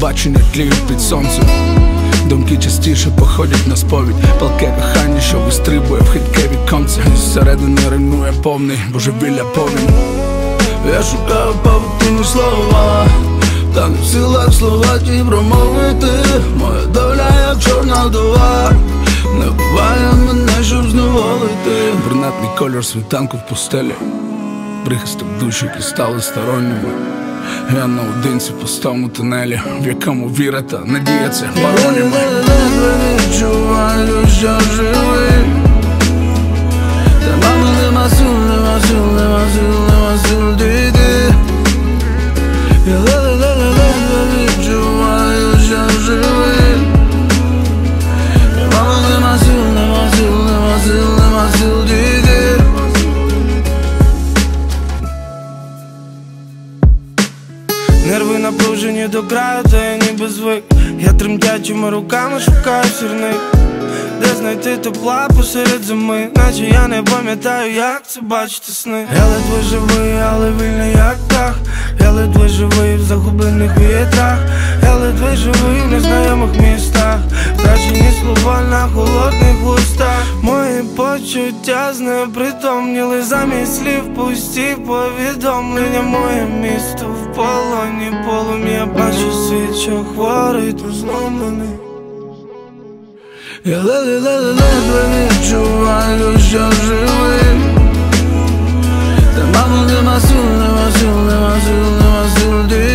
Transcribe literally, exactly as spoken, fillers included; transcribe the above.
побачення тліють під сонцем. Думки частіше походять на сповідь. Палке кохання, що вистрибує в хитке віконце. Зсередини руйнує повний божевілля повінь. Я шукаю павутинні слова, та не в силах слова ті промовити. Моя доля як чорна вдова, не буває мене, щоб зневолити. Брунатний кольор світанку в пустелі, прихисток душ, які стали сторонніми. Я наодинці в пустому тунелі, в якому віра та надія це пароніми. Я відчуваю, що живий, та мами нема сил, нема сил, нема сил, нема сил дійти. Я ледве відчуваю, що живий, та мами нема сил, нема сил, нема сил, нема сил дійти. Нерви напружені до краю, та я ніби звик. Я тремтячими руками шукаю сірник, де знайти тепла посеред зими. Наче я не пам'ятаю, як це бачити сни. Я ледве живий, але вільний як птах. Я ледве живий в загублених вітрах. Я ледве живий в незнайомих містах, втрачені слова на холодних устах. Мої почуття знепритомніли, замість слів пусті повідомлення. Моє місто в полоні полум'я, бачу світ, що хворий та зломлений. Я ледве відчуваю, що живий, та мамо нема сил, нема сил, нема сил, нема сил.